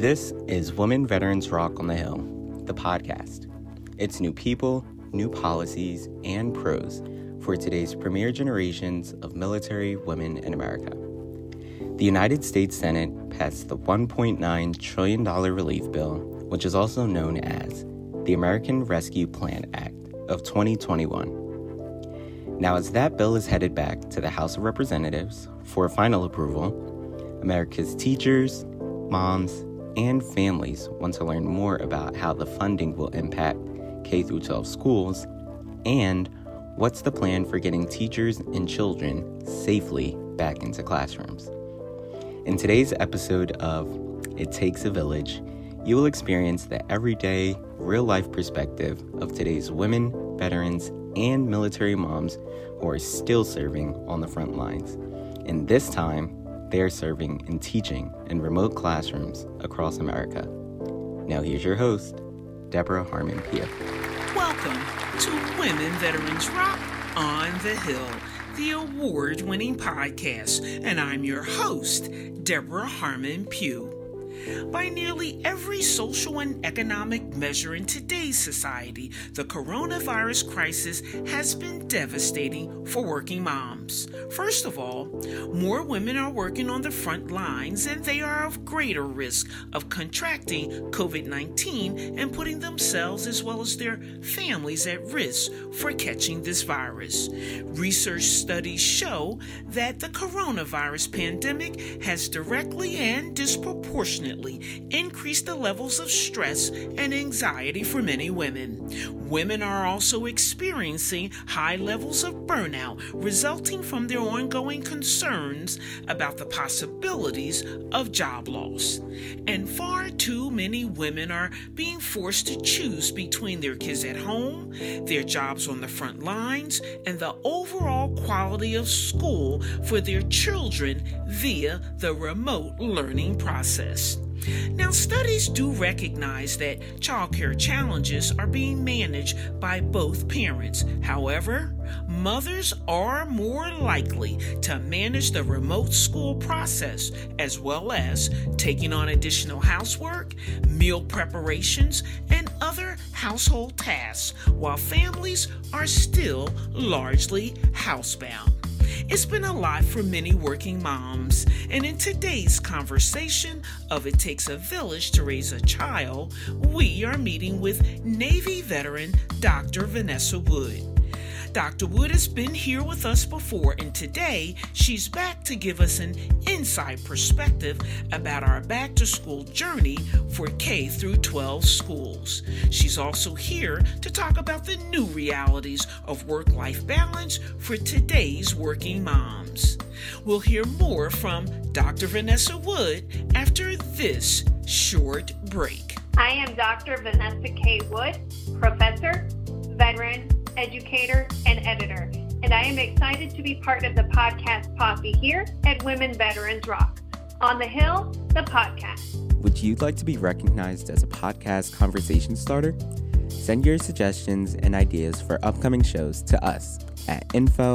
This is Women Veterans Rock on the Hill, the podcast. It's new people, new policies, and pros for today's premier generations of military women in America. The United States Senate passed the $1.9 trillion relief bill, which is also known as the American Rescue Plan Act of 2021. Now, as that bill is headed back to the House of Representatives for final approval, America's teachers, moms, and families want to learn more about how the funding will impact K-12 schools and what's the plan for getting teachers and children safely back into classrooms. In today's episode of It Takes a Village, you will experience the everyday, real-life perspective of today's women, veterans, and military moms who are still serving on the front lines. And this time, they are serving and teaching in remote classrooms across America. Now here's your host, Deborah Harmon Pugh. Welcome to Women Veterans Rock on the Hill, the award-winning podcast, and I'm your host, Deborah Harmon Pugh. By nearly every social and economic measure in today's society, the coronavirus crisis has been devastating for working moms. First of all, more women are working on the front lines, and they are of greater risk of contracting COVID-19 and putting themselves as well as their families at risk for catching this virus. Research studies show that the coronavirus pandemic has directly and disproportionately increased the levels of stress and anxiety for many women. Women are also experiencing high levels of burnout resulting from their ongoing concerns about the possibilities of job loss. And far too many women are being forced to choose between their kids at home, their jobs on the front lines, and the overall quality of school for their children via the remote learning process. Now, studies do recognize that childcare challenges are being managed by both parents. However, mothers are more likely to manage the remote school process as well as taking on additional housework, meal preparations, and other household tasks, while families are still largely housebound. It's been a lot for many working moms, and in today's conversation of It Takes a Village to Raise a Child, we are meeting with Navy veteran Dr. Vanessa Wood. Dr. Wood has been here with us before, and today she's back to give us an inside perspective about our back-to-school journey for K-12 schools. She's also here to talk about the new realities of work-life balance for today's working moms. We'll hear more from Dr. Vanessa Wood after this short break. I am Dr. Vanessa K. Wood, professor, veteran, educator, and editor, and I am excited to be part of the podcast posse here at Women Veterans Rock. On the Hill, the podcast. Would you like to be recognized as a podcast conversation starter? Send your suggestions and ideas for upcoming shows to us at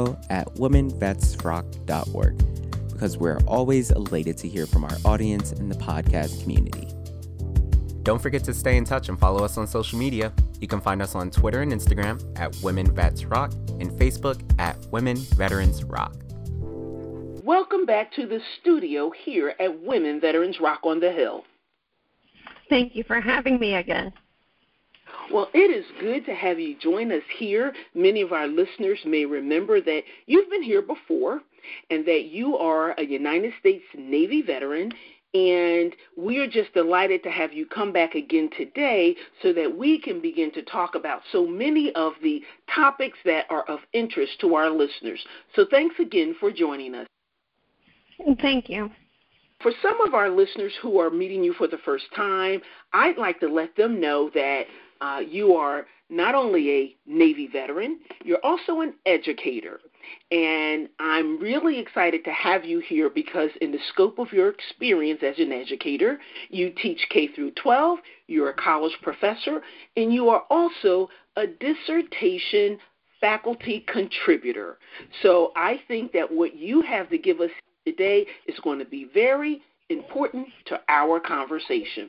info@womenvetsrock.org, because we're always elated to hear from our audience in the podcast community. Don't forget to stay in touch and follow us on social media. You can find us on Twitter and Instagram at Women Vets Rock and Facebook at Women Veterans Rock. Welcome back to the studio here at Women Veterans Rock on the Hill. Thank you for having me again. Well, it is good to have you join us here. Many of our listeners may remember that you've been here before and that you are a United States Navy veteran. And we are just delighted to have you come back again today so that we can begin to talk about so many of the topics that are of interest to our listeners. So thanks again for joining us. Thank you. For some of our listeners who are meeting you for the first time, I'd like to let them know that you are not only a Navy veteran, you're also an educator. And I'm really excited to have you here because in the scope of your experience as an educator, you teach K-12, you're a college professor, and you are also a dissertation faculty contributor. So I think that what you have to give us today is going to be very important to our conversation.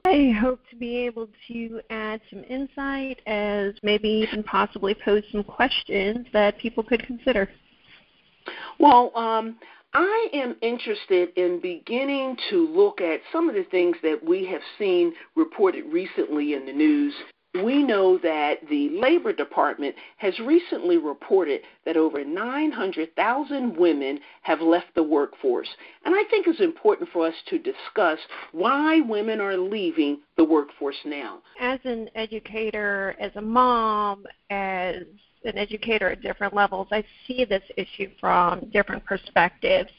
I hope to be able to add some insight, as maybe even possibly pose some questions that people could consider. Well, I am interested in beginning to look at some of the things that we have seen reported recently in the news. We know that the Labor Department has recently reported that over 900,000 women have left the workforce. And I think it's important for us to discuss why women are leaving the workforce now. As an educator, as a mom, as an educator at different levels, I see this issue from different perspectives.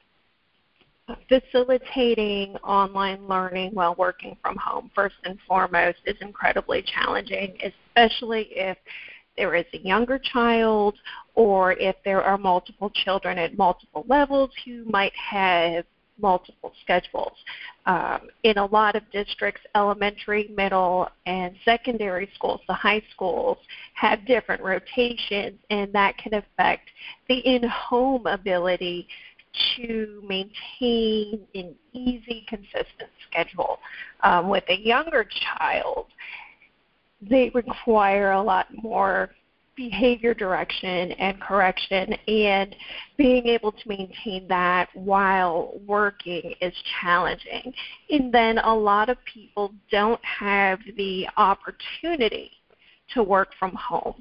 Facilitating online learning while working from home, first and foremost, is incredibly challenging, especially if there is a younger child or if there are multiple children at multiple levels who might have multiple schedules. In a lot of districts, elementary, middle, and secondary schools, the high schools, have different rotations, and that can affect the in-home ability to maintain an easy, consistent schedule. With a younger child, they require a lot more behavior direction and correction, and being able to maintain that while working is challenging. And then a lot of people don't have the opportunity to work from home.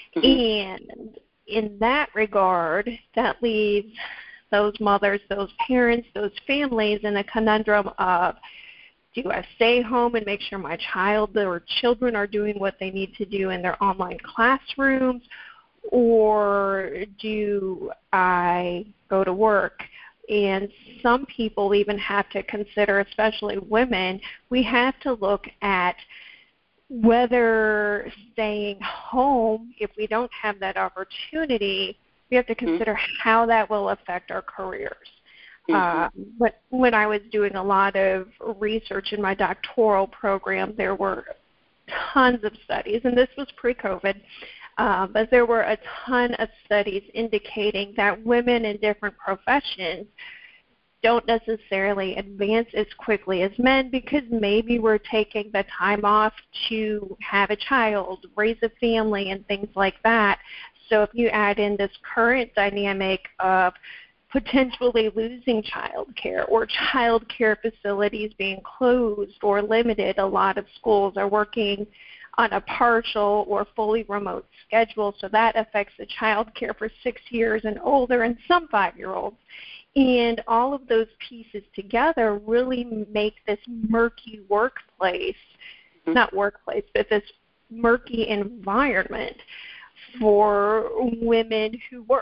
And in that regard, that leaves those mothers, those parents, those families in a conundrum of, do I stay home and make sure my child or children are doing what they need to do in their online classrooms, or do I go to work? And some people even have to consider, especially women, we have to look at whether staying home, if we don't have that opportunity, we have to consider how that will affect our careers. But when I was doing a lot of research in my doctoral program, there were tons of studies, and this was pre-COVID, but there were a ton of studies indicating that women in different professions don't necessarily advance as quickly as men because maybe we're taking the time off to have a child, raise a family, and things like that. So if you add in this current dynamic of potentially losing child care or child care facilities being closed or limited, a lot of schools are working on a partial or fully remote schedule, so that affects the child care for 6 years and older and some 5-year-olds. And all of those pieces together really make this murky workplace, not workplace, but this murky environment for women who work.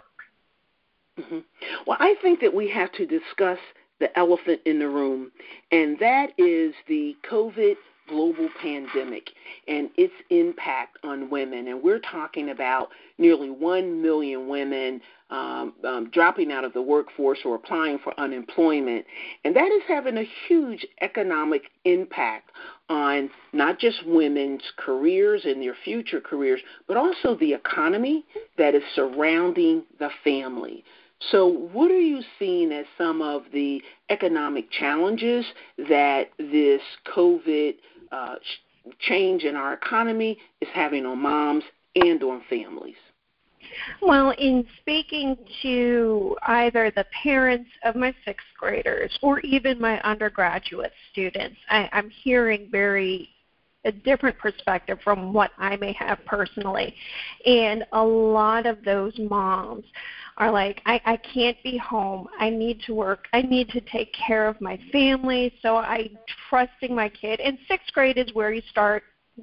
Well, I think that we have to discuss the elephant in the room, and that is the COVID global pandemic and its impact on women. And we're talking about nearly 1 million women dropping out of the workforce or applying for unemployment. And that is having a huge economic impact on not just women's careers and their future careers, but also the economy that is surrounding the family. So what are you seeing as some of the economic challenges that this COVID change in our economy is having on moms and on families? Well, in speaking to either the parents of my sixth graders or even my undergraduate students, I'm hearing a different perspective from what I may have personally. And a lot of those moms are like, I can't be home. I need to work. I need to take care of my family, so I'm trusting my kid. And sixth grade is where you start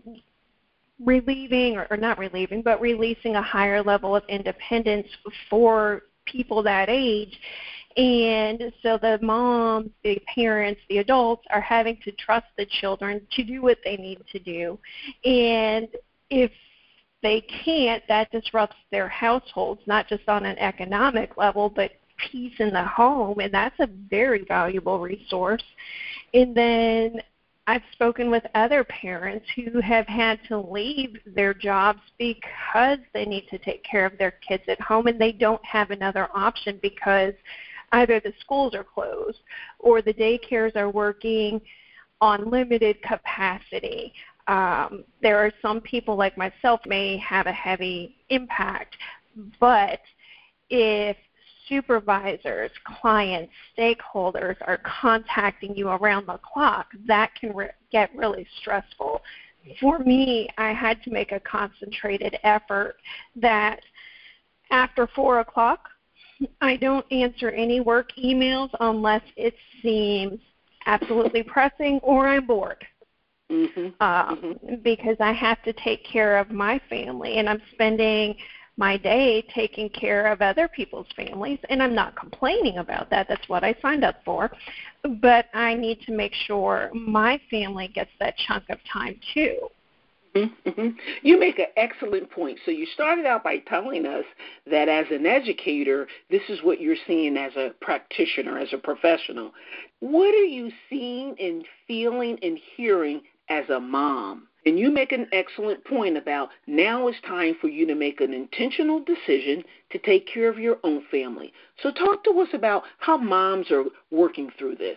relieving, or not relieving, but releasing a higher level of independence for people that age. And so the moms, the parents, the adults are having to trust the children to do what they need to do. And if they can't, that disrupts their households, not just on an economic level, but peace in the home, and that's a very valuable resource. And then I've spoken with other parents who have had to leave their jobs because they need to take care of their kids at home, and they don't have another option because either the schools are closed or the daycares are working on limited capacity. There are some people like myself may have a heavy impact, but if supervisors, clients, stakeholders are contacting you around the clock, that can get really stressful. For me, I had to make a concentrated effort that after 4 o'clock, I don't answer any work emails unless it seems absolutely pressing or I'm bored. Because I have to take care of my family, and I'm spending my day taking care of other people's families, and I'm not complaining about that. That's what I signed up for. But I need to make sure my family gets that chunk of time too. You make an excellent point. So you started out by telling us that as an educator, this is what you're seeing as a practitioner, as a professional. What are you seeing and feeling and hearing as a mom? And you make an excellent point about now it's time for you to make an intentional decision to take care of your own family. So talk to us about how moms are working through this.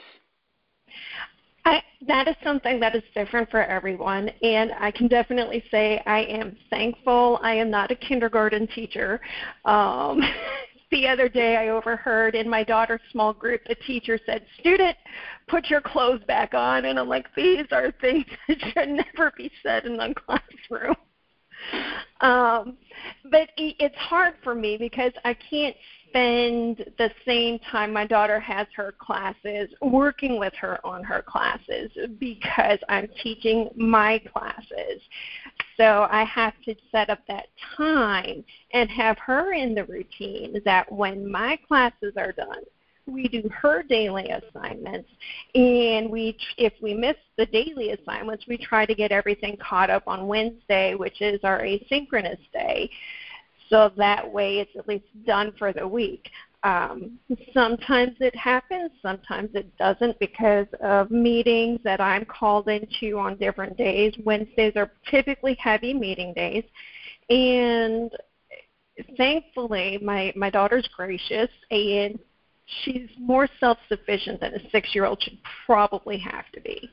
That is something that is different for everyone, and I can definitely say I am thankful I am not a kindergarten teacher. The other day I overheard in my daughter's small group, the teacher said, "Student, put your clothes back on." And I'm like, these are things that should never be said in the classroom. But it's hard for me because I can't spend the same time my daughter has her classes working with her on her classes because I'm teaching my classes. So I have to set up that time and have her in the routine that when my classes are done, we do her daily assignments, and if we miss the daily assignments, we try to get everything caught up on Wednesday, which is our asynchronous day, so that way it's at least done for the week. Sometimes it happens, sometimes it doesn't because of meetings that I'm called into on different days. Wednesdays are typically heavy meeting days, and thankfully my daughter's gracious, and she's more self-sufficient than a 6-year-old should probably have to be.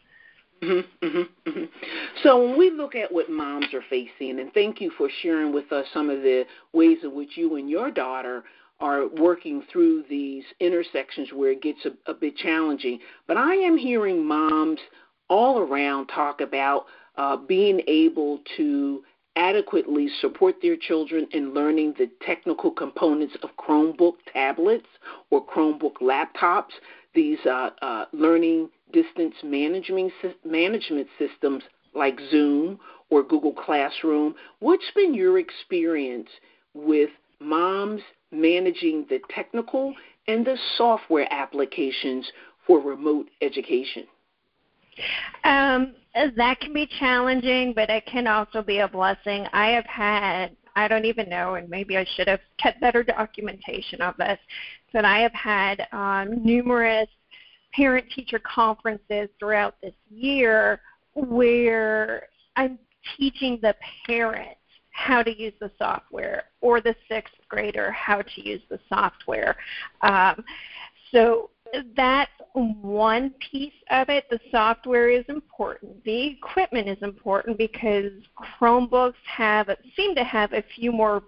So when we look at what moms are facing, and thank you for sharing with us some of the ways in which you and your daughter are working through these intersections where it gets a bit challenging, but I am hearing moms all around talk about being able to adequately support their children in learning the technical components of Chromebook tablets or Chromebook laptops, these learning distance management systems like Zoom or Google Classroom. What's been your experience with moms managing the technical and the software applications for remote education? That can be challenging, but it can also be a blessing. I have had, I don't even know, and maybe I should have kept better documentation of this, but I have had numerous parent-teacher conferences throughout this year where I'm teaching the parents how to use the software, or the 6th grader how to use the software. So that's one piece of it. The software is important. The equipment is important because Chromebooks seem to have a few more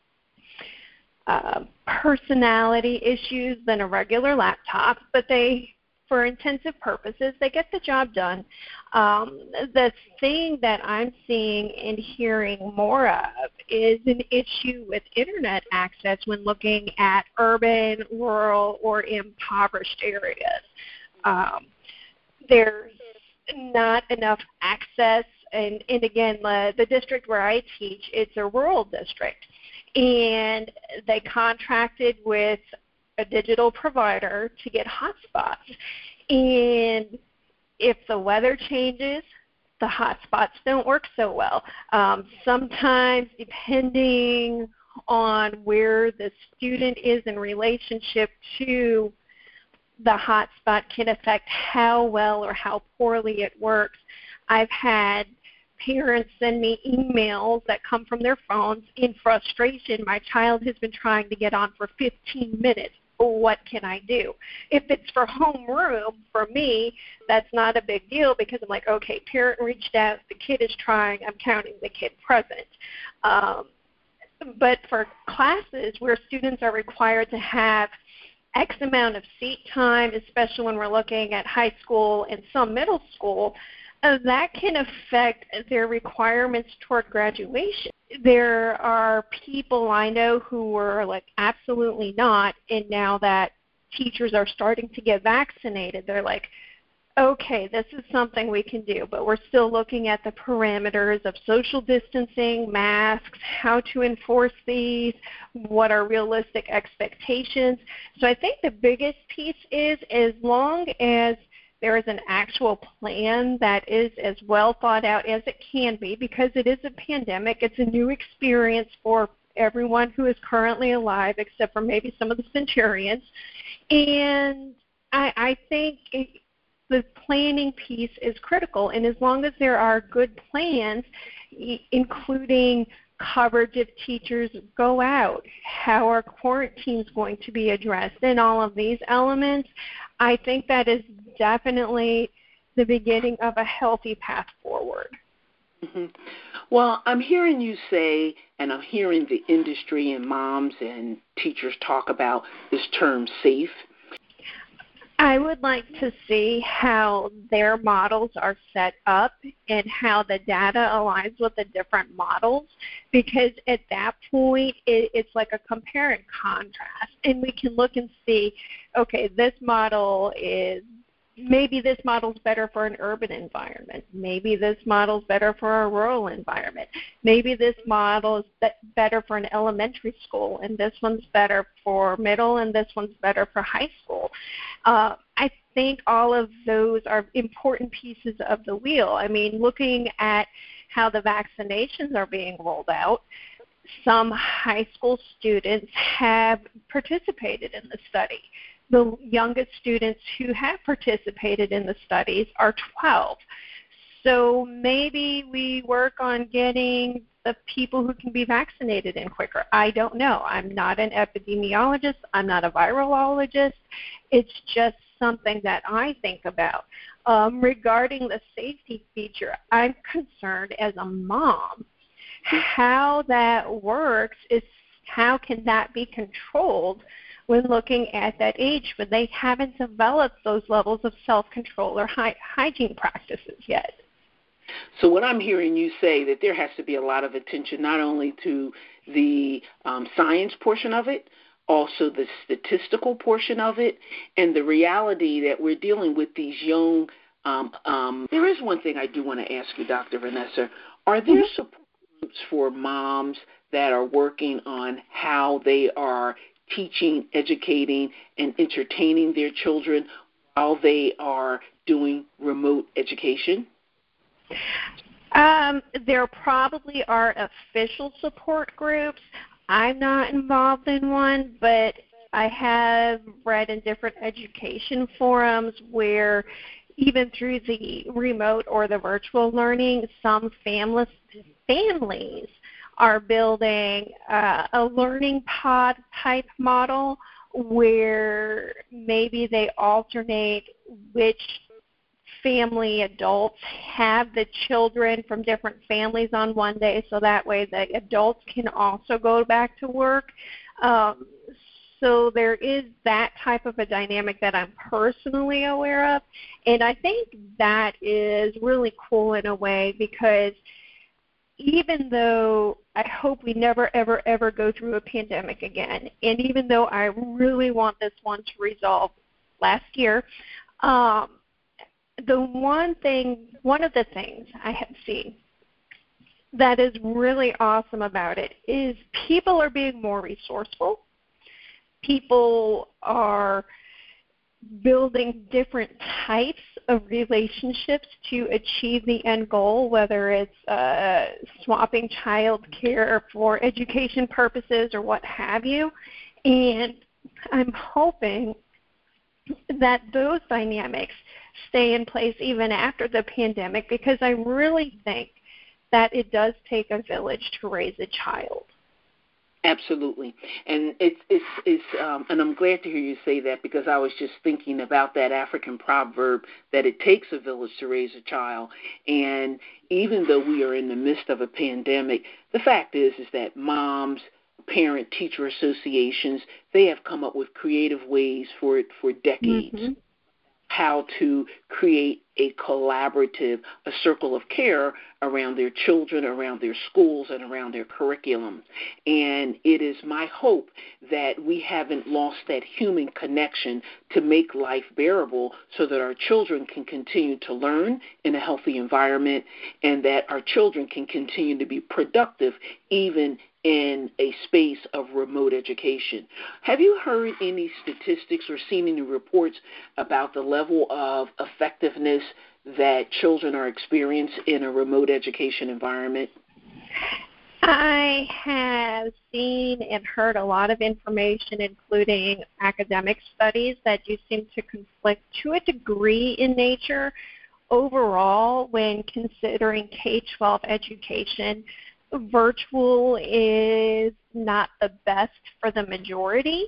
personality issues than a regular laptop, but for intensive purposes, they get the job done. The thing that I'm seeing and hearing more of is an issue with Internet access when looking at urban, rural, or impoverished areas. There's not enough access, and again, the district where I teach, it's a rural district, and they contracted with a digital provider to get hotspots. And if the weather changes, the hotspots don't work so well. Sometimes, depending on where the student is in relationship to the hotspot, can affect how well or how poorly it works. I've had parents send me emails that come from their phones in frustration. My child has been trying to get on for 15 minutes. what can I do? If it's for homeroom, for me, that's not a big deal because I'm like, okay, parent reached out, the kid is trying, I'm counting the kid present. But for classes where students are required to have X amount of seat time, especially when we're looking at high school and some middle school, that can affect their requirements toward graduation. There are people I know who were like, absolutely not, and now that teachers are starting to get vaccinated, they're like, okay, this is something we can do, but we're still looking at the parameters of social distancing, masks, how to enforce these, what are realistic expectations. So I think the biggest piece is as long as there is an actual plan that is as well thought out as it can be, because it is a pandemic, it's a new experience for everyone who is currently alive except for maybe some of the centurions. And I think the planning piece is critical, and as long as there are good plans, including coverage if teachers go out, how are quarantines going to be addressed, and all of these elements, I think that is definitely the beginning of a healthy path forward. Mm-hmm. Well, I'm hearing you say, and I'm hearing the industry and moms and teachers talk about this term safe. I would like to see how their models are set up and how the data aligns with the different models, because at that point it's like a compare and contrast, and we can look and see, okay, this model is, maybe this model's better for an urban environment. Maybe this model's better for a rural environment. Maybe this model is better for an elementary school, and this one's better for middle, and this one's better for high school. I think all of those are important pieces of the wheel. I mean, looking at how the vaccinations are being rolled out, some high school students have participated in the study. The youngest students who have participated in the studies are 12. So maybe we work on getting the people who can be vaccinated in quicker. I don't know. I'm not an epidemiologist. I'm not a virologist. It's just something that I think about. Regarding the safety feature, I'm concerned as a mom. How that works is how can that be controlled when looking at that age when they haven't developed those levels of self-control or hygiene practices yet. So what I'm hearing you say, that there has to be a lot of attention not only to the science portion of it, also the statistical portion of it, and the reality that we're dealing with these young, there is one thing I do want to ask you, Dr. Vanessa. Are there support groups for moms that are working on how they are teaching, educating, and entertaining their children while they are doing remote education? There probably are official support groups. I'm not involved in one, but I have read in different education forums where even through the remote or the virtual learning, some families are building a learning pod type model where maybe they alternate which family adults have the children from different families on one day, so that way the adults can also go back to work. So there is that type of a dynamic that I'm personally aware of, and I think that is really cool in a way, because even though I hope we never, ever, ever go through a pandemic again, and even though I really want this one to resolve last year, one of the things I have seen that is really awesome about it is people are being more resourceful. People are building different types of relationships to achieve the end goal, whether it's swapping child care for education purposes or what have you. And I'm hoping that those dynamics stay in place even after the pandemic, because I really think that it does take a village to raise a child. Absolutely, and and I'm glad to hear you say that, because I was just thinking about that African proverb that it takes a village to raise a child. And even though we are in the midst of a pandemic, the fact is that moms, parent-teacher associations, they have come up with creative ways for decades. Mm-hmm. How to create a collaborative, a circle of care around their children, around their schools, and around their curriculum. And it is my hope that we haven't lost that human connection to make life bearable, so that our children can continue to learn in a healthy environment, and that our children can continue to be productive even in a space of remote education. Have you heard any statistics or seen any reports about the level of effectiveness that children are experiencing in a remote education environment? I have seen and heard a lot of information, including academic studies, that do seem to conflict to a degree in nature. Overall, when considering K-12 education, virtual is not the best for the majority.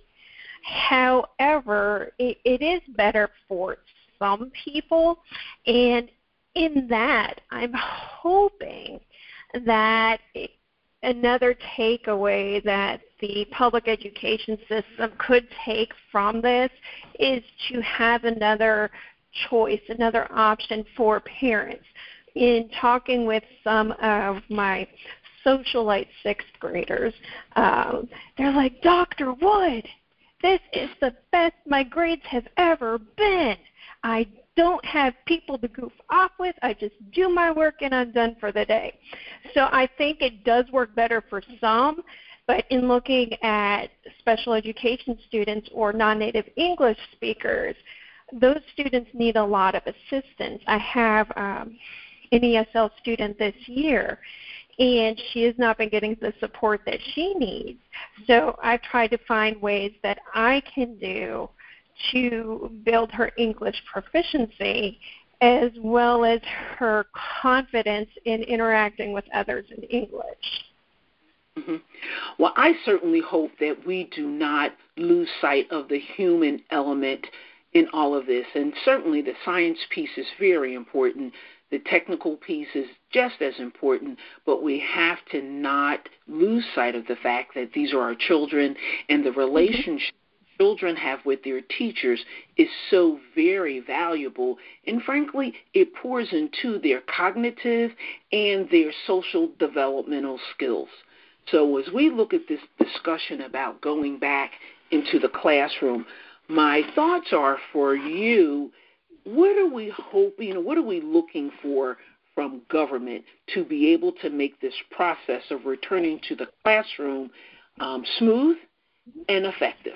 However, it is better for some people, and in that, I'm hoping that another takeaway that the public education system could take from this is to have another choice, another option for parents. In talking with some of my socialite sixth graders, they're like, Dr. Wood, this is the best my grades have ever been. I don't have people to goof off with. I just do my work and I'm done for the day. So I think it does work better for some, but in looking at special education students or non-native English speakers, those students need a lot of assistance. I have an ESL student this year, and she has not been getting the support that she needs. So I've tried to find ways that I can do to build her English proficiency, as well as her confidence in interacting with others in English. Mm-hmm. Well, I certainly hope that we do not lose sight of the human element in all of this. And certainly the science piece is very important. The technical piece is just as important, but we have to not lose sight of the fact that these are our children, and the relationship children have with their teachers is so very valuable, and frankly, it pours into their cognitive and their social developmental skills. So as we look at this discussion about going back into the classroom, my thoughts are for you, what are we hoping, what are we looking for from government to be able to make this process of returning to the classroom smooth and effective?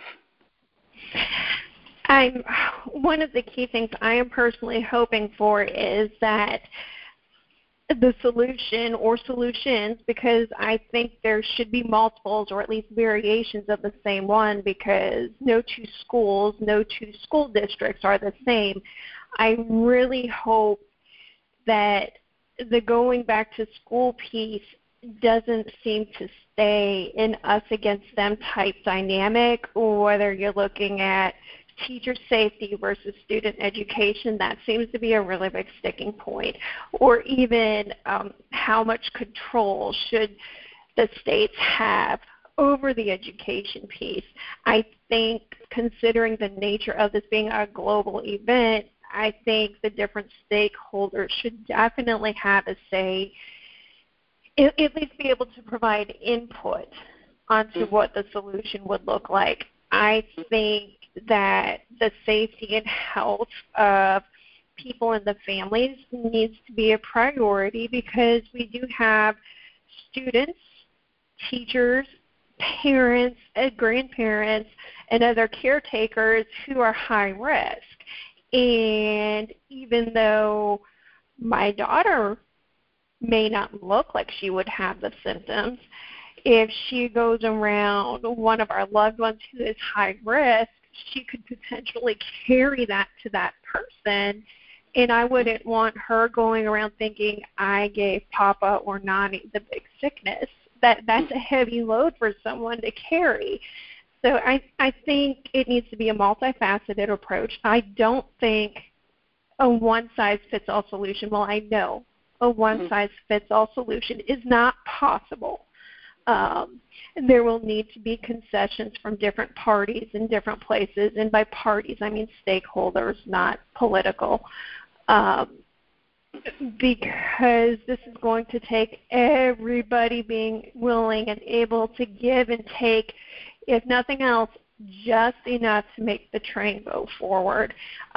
One of the key things I am personally hoping for is that the solution or solutions, because I think there should be multiples or at least variations of the same one, because no two schools, no two school districts are the same. I really hope that the going back to school piece doesn't seem to stay in us against them type dynamic, or whether you're looking at teacher safety versus student education, that seems to be a really big sticking point, or even how much control should the states have over the education piece. I think, considering the nature of this being a global event, I think the different stakeholders should definitely have a say, at least be able to provide input onto what the solution would look like. I think that the safety and health of people and the families needs to be a priority, because we do have students, teachers, parents, grandparents, and other caretakers who are high risk. And even though my daughter may not look like she would have the symptoms, if she goes around one of our loved ones who is high risk, she could potentially carry that to that person. And I wouldn't want her going around thinking I gave Papa or Nani the big sickness. That's a heavy load for someone to carry. So I think it needs to be a multifaceted approach. I don't think a one-size-fits-all solution, well, I know a one-size-fits-all solution is not possible. There will need to be concessions from different parties in different places, and by parties I mean stakeholders, not political, because this is going to take everybody being willing and able to give and take, if nothing else, just enough to make the train go forward.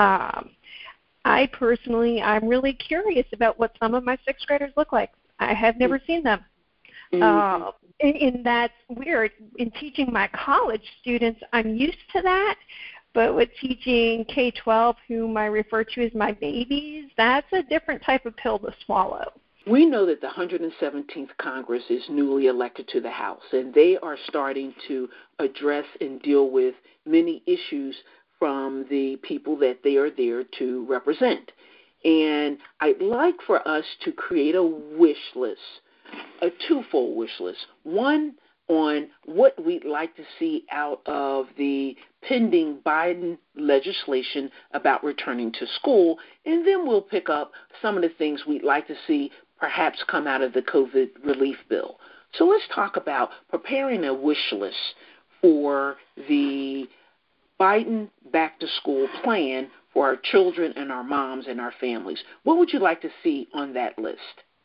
I personally, I'm really curious about what some of my sixth graders look like. I have never seen them. And that's weird. In teaching my college students, I'm used to that. But with teaching K-12, whom I refer to as my babies, that's a different type of pill to swallow. We know that the 117th Congress is newly elected to the House, and they are starting to address and deal with many issues from the people that they are there to represent. And I'd like for us to create a wish list, a twofold wish list. One on what we'd like to see out of the pending Biden legislation about returning to school, and then we'll pick up some of the things we'd like to see perhaps come out of the COVID relief bill. So let's talk about preparing a wish list for the Biden back-to-school plan for our children and our moms and our families. What would you like to see on that list?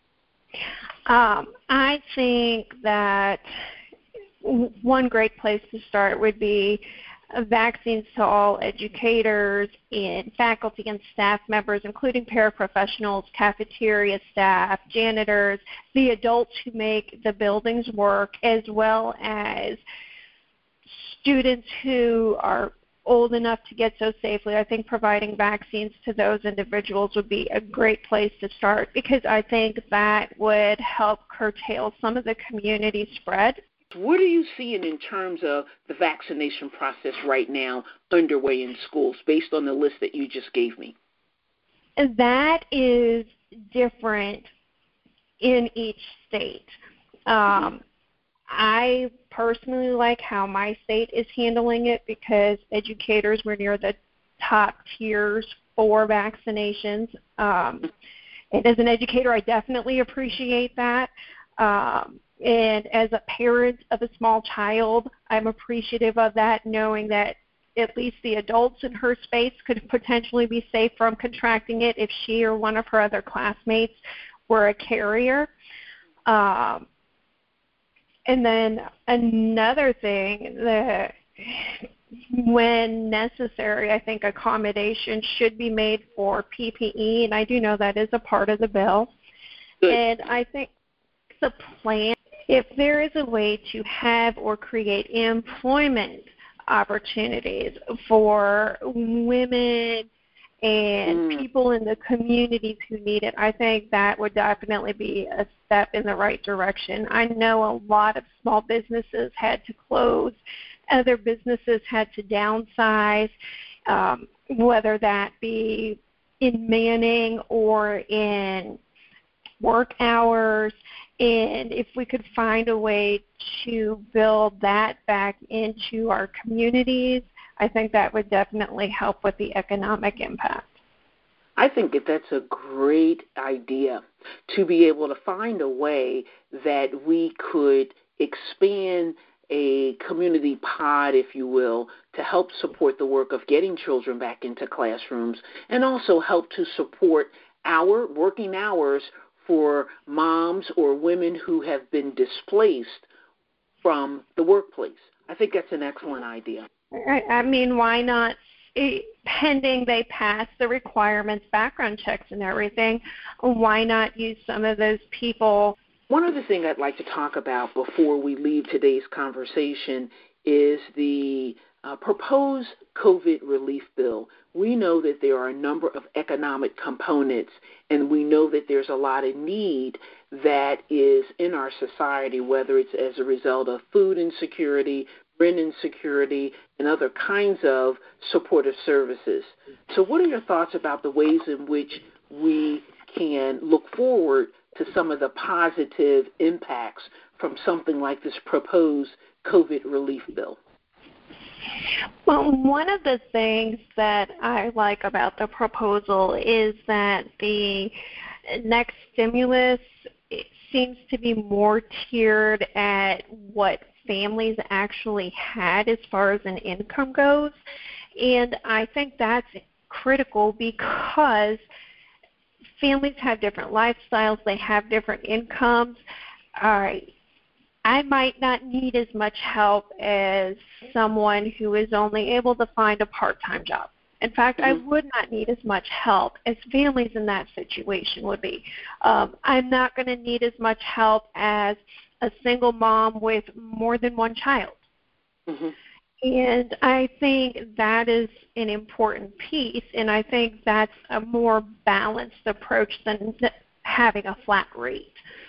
I think that one great place to start would be vaccines to all educators and faculty and staff members, including paraprofessionals, cafeteria staff, janitors, the adults who make the buildings work, as well as students who are old enough to get so safely. I think providing vaccines to those individuals would be a great place to start, because I think that would help curtail some of the community spread. What are you seeing in terms of the vaccination process right now underway in schools based on the list that you just gave me? That is different in each state. I personally like how my state is handling it, because educators were near the top tiers for vaccinations. And as an educator, I definitely appreciate that. And as a parent of a small child, I'm appreciative of that, knowing that at least the adults in her space could potentially be safe from contracting it if she or one of her other classmates were a carrier. And then another thing, that when necessary, I think accommodation should be made for PPE, and I do know that is a part of the bill. Good. And I think the plan, if there is a way to have or create employment opportunities for women and people in the communities who need it, I think that would definitely be a step in the right direction. I know a lot of small businesses had to close. Other businesses had to downsize, whether that be in manning or in work hours. And if we could find a way to build that back into our communities, I think that would definitely help with the economic impact. I think that that's a great idea, to be able to find a way that we could expand a community pod, if you will, to help support the work of getting children back into classrooms, and also help to support our working hours for moms or women who have been displaced from the workplace. I think that's an excellent idea. I mean, why not, pending they pass the requirements, background checks and everything, why not use some of those people? One other thing I'd like to talk about before we leave today's conversation is the proposed COVID relief bill. We know that there are a number of economic components, and we know that there's a lot of need that is in our society, whether it's as a result of food insecurity, rent insecurity, and other kinds of supportive services. So what are your thoughts about the ways in which we can look forward to some of the positive impacts from something like this proposed COVID relief bill? Well, one of the things that I like about the proposal is that the next stimulus seems to be more tiered at what families actually had as far as an income goes. And I think that's critical because families have different lifestyles, they have different incomes. I might not need as much help as someone who is only able to find a part-time job. In fact, I would not need as much help as families in that situation would be. I'm not going to need as much help as a single mom with more than one child. Mm-hmm. And I think that is an important piece, and I think that's a more balanced approach than having a flat rate.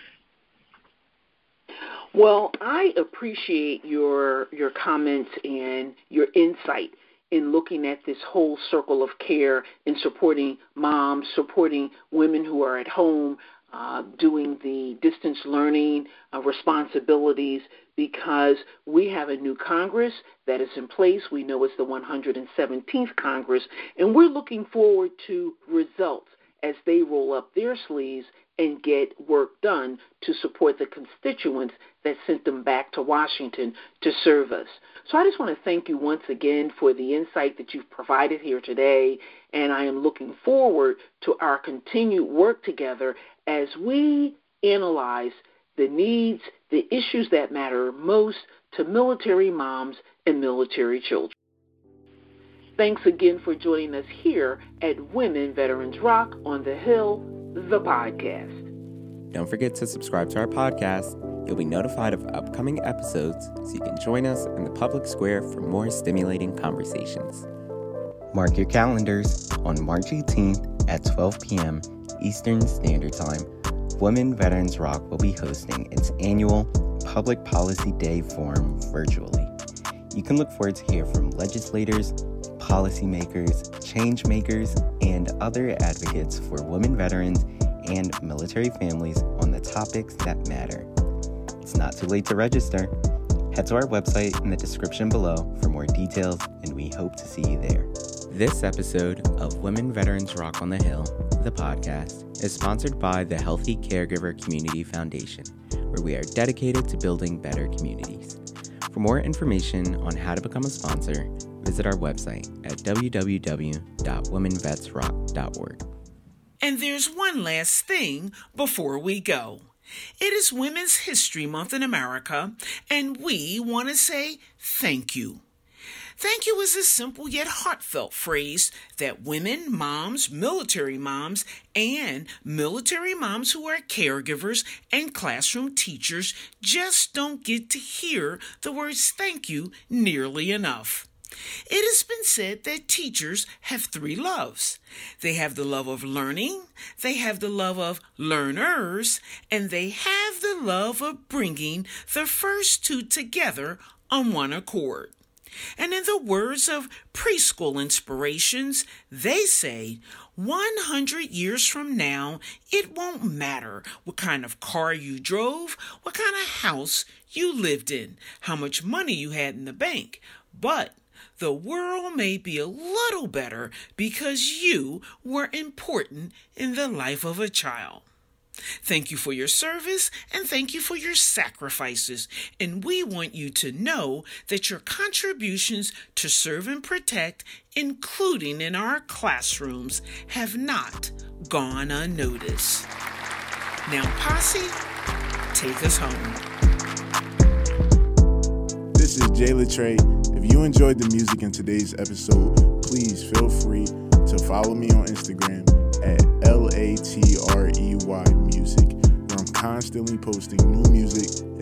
Well, I appreciate your comments and your insight in looking at this whole circle of care and supporting moms, supporting women who are at home, doing the distance learning responsibilities, because we have a new Congress that is in place. We know it's the 117th Congress, and we're looking forward to results as they roll up their sleeves and get work done to support the constituents that sent them back to Washington to serve us. So I just want to thank you once again for the insight that you've provided here today, and I am looking forward to our continued work together as we analyze the needs, the issues that matter most to military moms and military children. Thanks again for joining us here at Women Veterans Rock on the Hill, the podcast. Don't forget to subscribe to our podcast. You'll be notified of upcoming episodes so you can join us in the public square for more stimulating conversations. Mark your calendars on March 18th at 12 p.m. Eastern Standard Time. Women Veterans Rock will be hosting its annual Public Policy Day Forum virtually. You can look forward to hear from legislators, policymakers, change makers, and other advocates for women veterans and military families on the topics that matter. It's not too late to register. Head to our website in the description below for more details, and we hope to see you there. This episode of Women Veterans Rock on the Hill, the podcast, is sponsored by the Healthy Caregiver Community Foundation, where we are dedicated to building better communities. For more information on how to become a sponsor, visit our website at www.womenvetsrock.org. And there's one last thing before we go. It is Women's History Month in America, and we want to say thank you. Thank you is a simple yet heartfelt phrase that women, moms, military moms, and military moms who are caregivers and classroom teachers just don't get to hear the words thank you nearly enough. It has been said that teachers have three loves. They have the love of learning, they have the love of learners, and they have the love of bringing the first two together on one accord. And in the words of preschool inspirations, they say, 100 years from now, it won't matter what kind of car you drove, what kind of house you lived in, how much money you had in the bank, but the world may be a little better because you were important in the life of a child. Thank you for your service and thank you for your sacrifices. And we want you to know that your contributions to serve and protect, including in our classrooms, have not gone unnoticed. Now, Posse, take us home. This is Jay Latrey. If you enjoyed the music in today's episode, please feel free to follow me on Instagram at LATREY Music, where I'm constantly posting new music